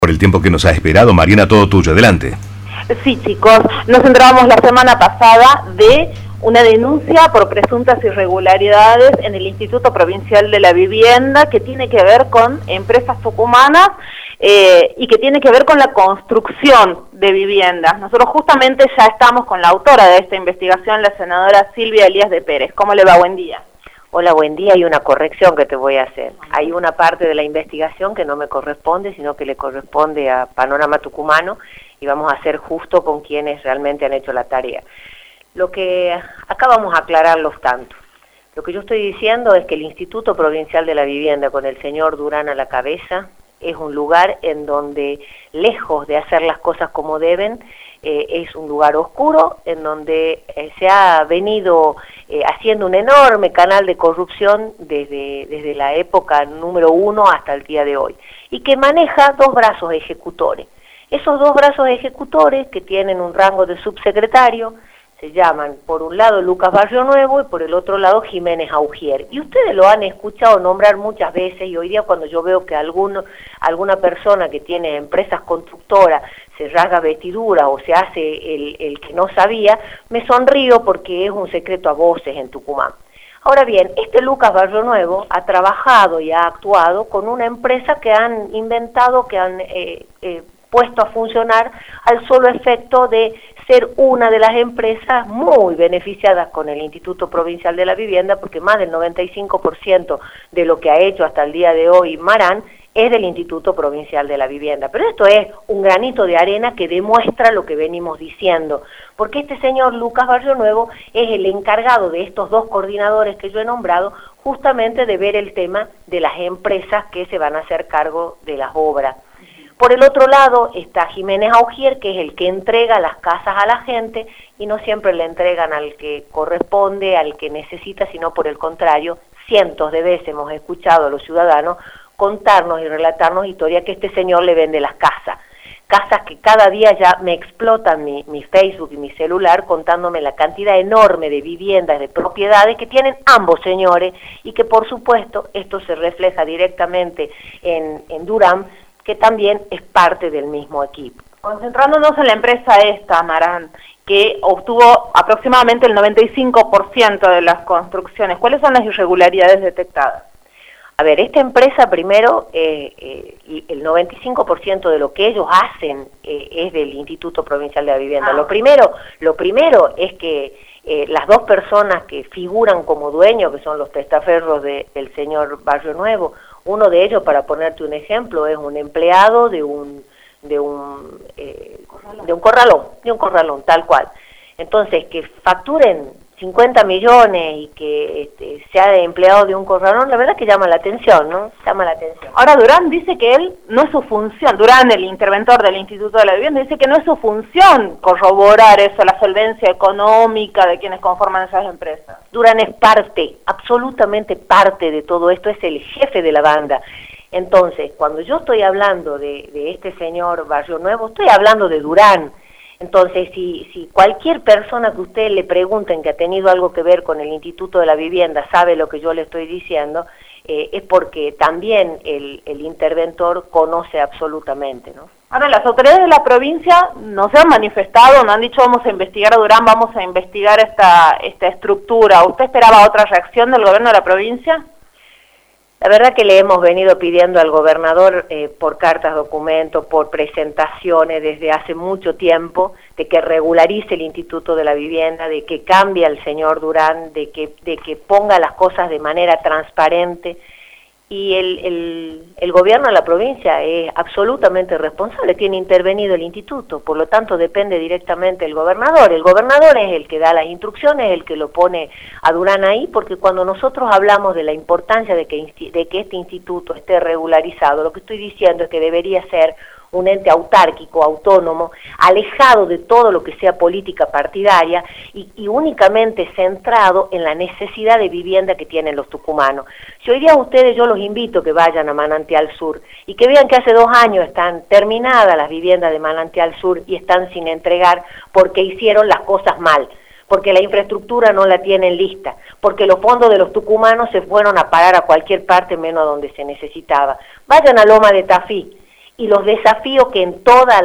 Por el tiempo que nos ha esperado, Mariana, todo tuyo, adelante. Sí, chicos, nos enterábamos la semana pasada de una denuncia por presuntas irregularidades en el Instituto Provincial de la Vivienda que tiene que ver con empresas tucumanas y que tiene que ver con la construcción de viviendas. Nosotros justamente ya estamos con la autora de esta investigación, la senadora Silvia Elías de Pérez. ¿Cómo le va? Buen día. Hola, buen día. Hay una corrección que te voy a hacer. Hay una parte de la investigación que no me corresponde, sino que le corresponde a Panorama Tucumano, y vamos a ser justo con quienes realmente han hecho la tarea. Lo que acá vamos a aclarar los tantos. Lo que yo estoy diciendo es que el Instituto Provincial de la Vivienda, con el señor Durán a la cabeza, es un lugar en donde, lejos de hacer las cosas como deben, es un lugar oscuro en donde se ha venido haciendo un enorme canal de corrupción desde la época número 1 hasta el día de hoy, y que maneja dos brazos ejecutores. Esos dos brazos ejecutores, que tienen un rango de subsecretario, se llaman por un lado Lucas Barrio Nuevo y por el otro lado Jiménez Augier. Y ustedes lo han escuchado nombrar muchas veces, y hoy día cuando yo veo que alguna persona que tiene empresas constructoras se rasga vestidura o se hace el que no sabía, me sonrío porque es un secreto a voces en Tucumán. Ahora bien, este Lucas Barrio Nuevo ha trabajado y ha actuado con una empresa que han inventado, que han puesto a funcionar al solo efecto de ser una de las empresas muy beneficiadas con el Instituto Provincial de la Vivienda, porque más del 95% de lo que ha hecho hasta el día de hoy Marán es del Instituto Provincial de la Vivienda. Pero esto es un granito de arena que demuestra lo que venimos diciendo, porque este señor Lucas Barrio Nuevo es el encargado de estos dos coordinadores que yo he nombrado, justamente de ver el tema de las empresas que se van a hacer cargo de las obras. Por el otro lado está Jiménez Augier, que es el que entrega las casas a la gente, y no siempre le entregan al que corresponde, al que necesita, sino por el contrario, cientos de veces hemos escuchado a los ciudadanos contarnos y relatarnos historias que este señor le vende las casas. Casas que cada día ya me explotan mi Facebook y mi celular contándome la cantidad enorme de viviendas, de propiedades que tienen ambos señores, y que por supuesto esto se refleja directamente en Durán, que también es parte del mismo equipo. Concentrándonos en la empresa esta, Marán, que obtuvo aproximadamente el 95% de las construcciones, ¿cuáles son las irregularidades detectadas? A ver, esta empresa primero, el 95% de lo que ellos hacen es del Instituto Provincial de la Vivienda. Lo primero es que las dos personas que figuran como dueños, que son los testaferros del señor Barrio Nuevo, uno de ellos, para ponerte un ejemplo, es un empleado de un corralón, tal cual. Entonces, que facturen 50 millones y que sea empleado de un corralón, la verdad que llama la atención, ¿no? Llama la atención. Ahora, Durán dice que él no es su función, Durán, el interventor del Instituto de la Vivienda, dice que no es su función corroborar eso, la solvencia económica de quienes conforman esas empresas. Durán es parte, absolutamente parte de todo esto, es el jefe de la banda. Entonces, cuando yo estoy hablando de este señor Barrio Nuevo, estoy hablando de Durán. Entonces, si cualquier persona que usted le pregunten que ha tenido algo que ver con el Instituto de la Vivienda sabe lo que yo le estoy diciendo, es porque también el interventor conoce absolutamente, ¿no? Ahora, las autoridades de la provincia no se han manifestado, no han dicho vamos a investigar a Durán, vamos a investigar esta estructura. ¿Usted esperaba otra reacción del gobierno de la provincia? La verdad que le hemos venido pidiendo al gobernador por cartas, documentos, por presentaciones desde hace mucho tiempo, de que regularice el Instituto de la Vivienda, de que cambie al señor Durán, de que ponga las cosas de manera transparente. Y el gobierno de la provincia es absolutamente responsable, tiene intervenido el instituto, por lo tanto depende directamente del gobernador. El gobernador es el que da las instrucciones, el que lo pone a Durán ahí, porque cuando nosotros hablamos de la importancia de que este instituto esté regularizado, lo que estoy diciendo es que debería ser un ente autárquico, autónomo, alejado de todo lo que sea política partidaria y únicamente centrado en la necesidad de vivienda que tienen los tucumanos. Si hoy día ustedes, yo los invito a que vayan a Manantial Sur y que vean que hace 2 años están terminadas las viviendas de Manantial Sur y están sin entregar porque hicieron las cosas mal, porque la infraestructura no la tienen lista, porque los fondos de los tucumanos se fueron a parar a cualquier parte menos a donde se necesitaba. Vayan a Loma de Tafí y los desafíos que en todas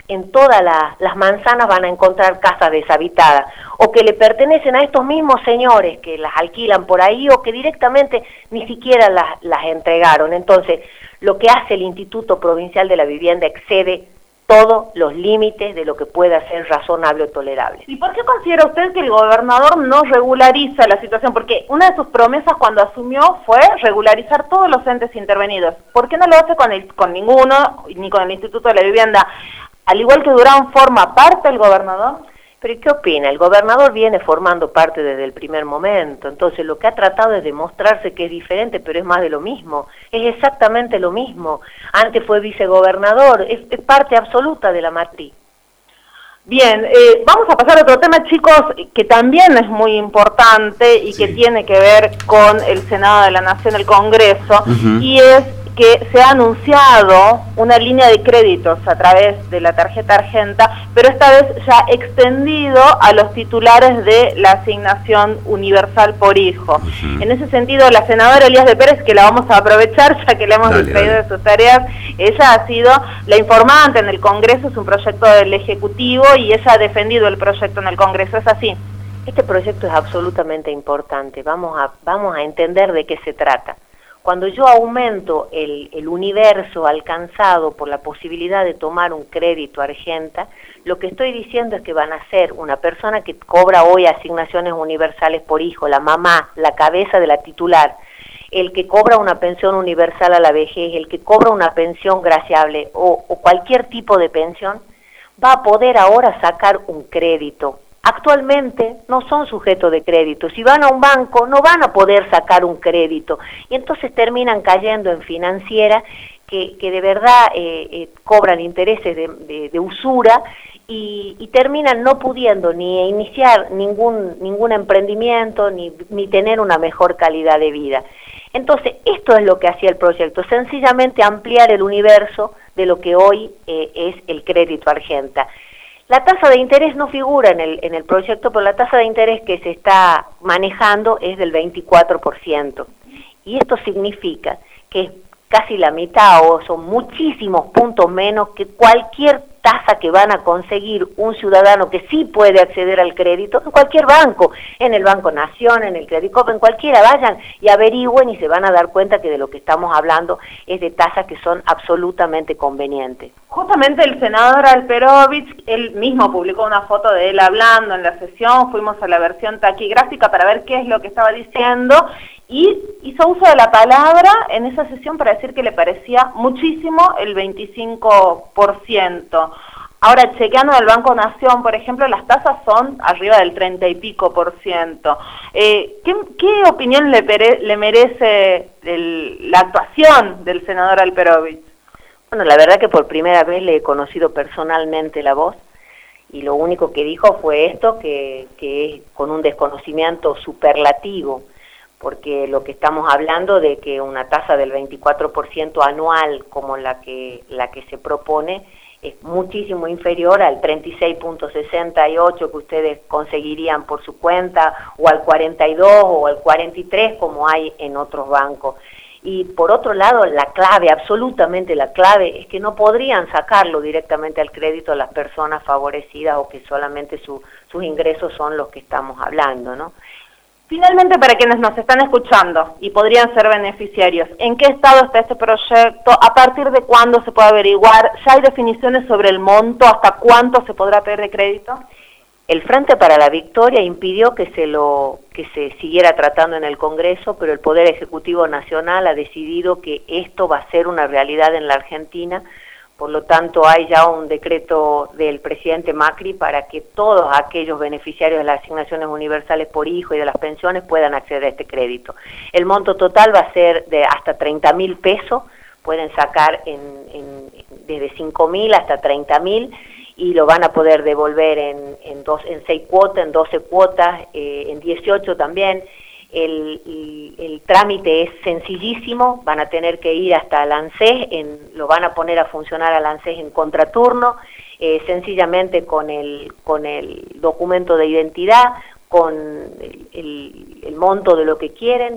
las manzanas van a encontrar casas deshabitadas, o que le pertenecen a estos mismos señores que las alquilan por ahí, o que directamente ni siquiera las entregaron. Entonces, lo que hace el Instituto Provincial de la Vivienda excede todos los límites de lo que pueda ser razonable o tolerable. ¿Y por qué considera usted que el gobernador no regulariza la situación? Porque una de sus promesas cuando asumió fue regularizar todos los entes intervenidos. ¿Por qué no lo hace con ninguno, ni con el Instituto de la Vivienda? Al igual que Durán forma parte el gobernador. ¿Pero qué opina? El gobernador viene formando parte desde el primer momento, entonces lo que ha tratado es demostrarse que es diferente, pero es más de lo mismo, es exactamente lo mismo. Antes fue vicegobernador, es parte absoluta de la matriz. Bien, vamos a pasar a otro tema, chicos, que también es muy importante y que tiene que ver con el Senado de la Nación, el Congreso, y es que se ha anunciado una línea de créditos a través de la tarjeta Argenta, pero esta vez ya extendido a los titulares de la asignación universal por hijo. En ese sentido, la senadora Elías de Pérez, que la vamos a aprovechar ya que la hemos distraído de sus tareas, ella ha sido la informante en el Congreso, es un proyecto del Ejecutivo y ella ha defendido el proyecto en el Congreso, ¿es así? Este proyecto es absolutamente importante, vamos a entender de qué se trata. Cuando yo aumento el universo alcanzado por la posibilidad de tomar un crédito Argenta, lo que estoy diciendo es que van a ser una persona que cobra hoy asignaciones universales por hijo, la mamá, la cabeza de la titular, el que cobra una pensión universal a la vejez, el que cobra una pensión graciable o cualquier tipo de pensión, va a poder ahora sacar un crédito. Actualmente no son sujetos de crédito. Si van a un banco no van a poder sacar un crédito y entonces terminan cayendo en financieras que de verdad cobran intereses de usura y terminan no pudiendo ni iniciar ningún emprendimiento ni tener una mejor calidad de vida. Entonces esto es lo que hacía el proyecto, sencillamente ampliar el universo de lo que hoy es el crédito Argenta. La tasa de interés no figura en el proyecto, pero la tasa de interés que se está manejando es del 24%. Y esto significa que es casi la mitad o son muchísimos puntos menos que cualquier tasa que van a conseguir un ciudadano que sí puede acceder al crédito en cualquier banco, en el Banco Nación, en el Credicop, en cualquiera, vayan y averigüen y se van a dar cuenta que de lo que estamos hablando es de tasas que son absolutamente convenientes. Justamente el senador Alperovich, él mismo publicó una foto de él hablando en la sesión, fuimos a la versión taquigráfica para ver qué es lo que estaba diciendo y hizo uso de la palabra en esa sesión para decir que le parecía muchísimo el 25%. Ahora, chequeando el Banco Nación, por ejemplo, las tasas son arriba del 30 y pico %. ¿Qué opinión le merece la actuación del senador Alperovich? Bueno, la verdad que por primera vez le he conocido personalmente la voz y lo único que dijo fue esto, que es con un desconocimiento superlativo, porque lo que estamos hablando de que una tasa del 24% anual como la que se propone es muchísimo inferior al 36.68 que ustedes conseguirían por su cuenta, o al 42 o al 43 como hay en otros bancos. Y por otro lado, la clave, absolutamente la clave, es que no podrían sacarlo directamente al crédito a las personas favorecidas o que solamente sus ingresos son los que estamos hablando, ¿no? Finalmente, para quienes nos están escuchando y podrían ser beneficiarios, ¿en qué estado está este proyecto? ¿A partir de cuándo se puede averiguar? ¿Ya hay definiciones sobre el monto? ¿Hasta cuánto se podrá pedir de crédito? El Frente para la Victoria impidió que se siguiera tratando en el Congreso, pero el Poder Ejecutivo Nacional ha decidido que esto va a ser una realidad en la Argentina. Por lo tanto, hay ya un decreto del presidente Macri para que todos aquellos beneficiarios de las asignaciones universales por hijo y de las pensiones puedan acceder a este crédito. El monto total va a ser de hasta 30.000 pesos, pueden sacar desde 5.000 hasta 30.000 y lo van a poder devolver en 6 cuotas, en 12 cuotas, en 18 también. El trámite es sencillísimo, van a tener que ir hasta el ANSES, lo van a poner a funcionar al ANSES en contraturno, sencillamente con el documento de identidad, con el monto de lo que quieren,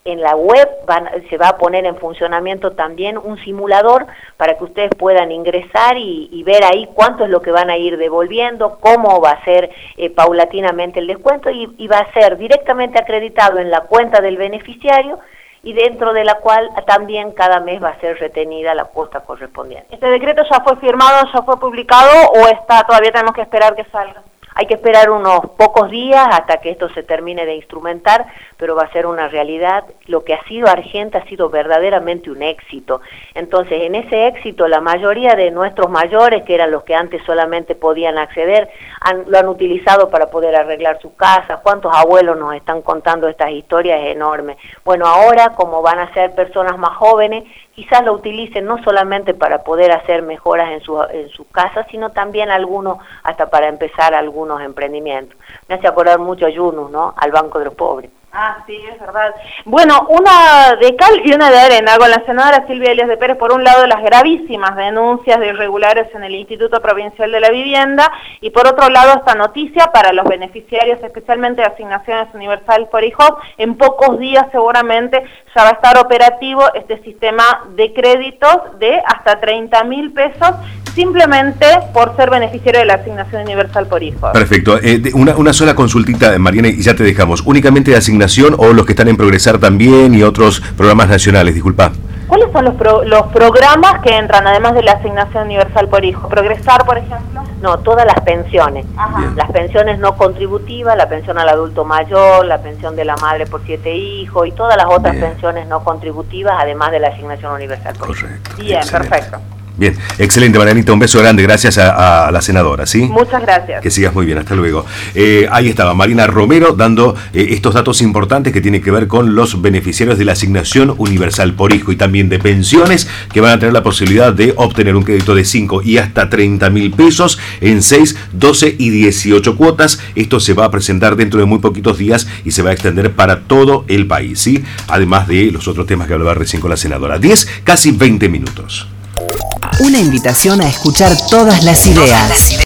En la web se va a poner en funcionamiento también un simulador para que ustedes puedan ingresar y ver ahí cuánto es lo que van a ir devolviendo, cómo va a ser paulatinamente el descuento y va a ser directamente acreditado en la cuenta del beneficiario y dentro de la cual también cada mes va a ser retenida la cuota correspondiente. ¿Este decreto ya fue firmado, ya fue publicado o todavía tenemos que esperar que salga? Hay que esperar unos pocos días hasta que esto se termine de instrumentar, pero va a ser una realidad. Lo que ha sido Argenta ha sido verdaderamente un éxito. Entonces, en ese éxito, la mayoría de nuestros mayores, que eran los que antes solamente podían acceder, lo han utilizado para poder arreglar sus casas. ¿Cuántos abuelos nos están contando estas historias? Es enorme. Bueno, ahora, como van a ser personas más jóvenes, quizás lo utilicen no solamente para poder hacer mejoras en sus casas, sino también algunos, hasta para empezar algunos emprendimientos. Me hace acordar mucho a Yunus, ¿no? Al Banco de los Pobres. Ah, sí, es verdad. Bueno, una de cal y una de arena con la senadora Silvia Elías de Pérez, por un lado las gravísimas denuncias de irregulares en el Instituto Provincial de la Vivienda y por otro lado esta noticia para los beneficiarios, especialmente de asignaciones universales por hijos. En pocos días seguramente ya va a estar operativo este sistema de créditos de hasta 30.000 pesos simplemente por ser beneficiario de la asignación universal por hijos. Perfecto. Una sola consultita, Mariana, y ya te dejamos. ¿Únicamente de asignación o los que están en Progresar también y otros programas nacionales? Disculpa. ¿Cuáles son los programas que entran, además de la asignación universal por hijo? ¿Progresar, por ejemplo? No, todas las pensiones. Las pensiones no contributivas, la pensión al adulto mayor, la pensión de la madre por 7 hijos y todas las otras pensiones no contributivas, además de la asignación universal por hijo. Bien, excelente. Perfecto. Bien, excelente, Marianita, un beso grande, gracias a la senadora, ¿sí? Muchas gracias. Que sigas muy bien, hasta luego. Ahí estaba Marina Romero dando estos datos importantes que tienen que ver con los beneficiarios de la asignación universal por hijo y también de pensiones que van a tener la posibilidad de obtener un crédito de 5 y hasta 30.000 pesos en 6, 12 y 18 cuotas. Esto se va a presentar dentro de muy poquitos días y se va a extender para todo el país, ¿sí? Además de los otros temas que hablaba recién con la senadora. 10, casi 20 minutos. Una invitación a escuchar todas las ideas.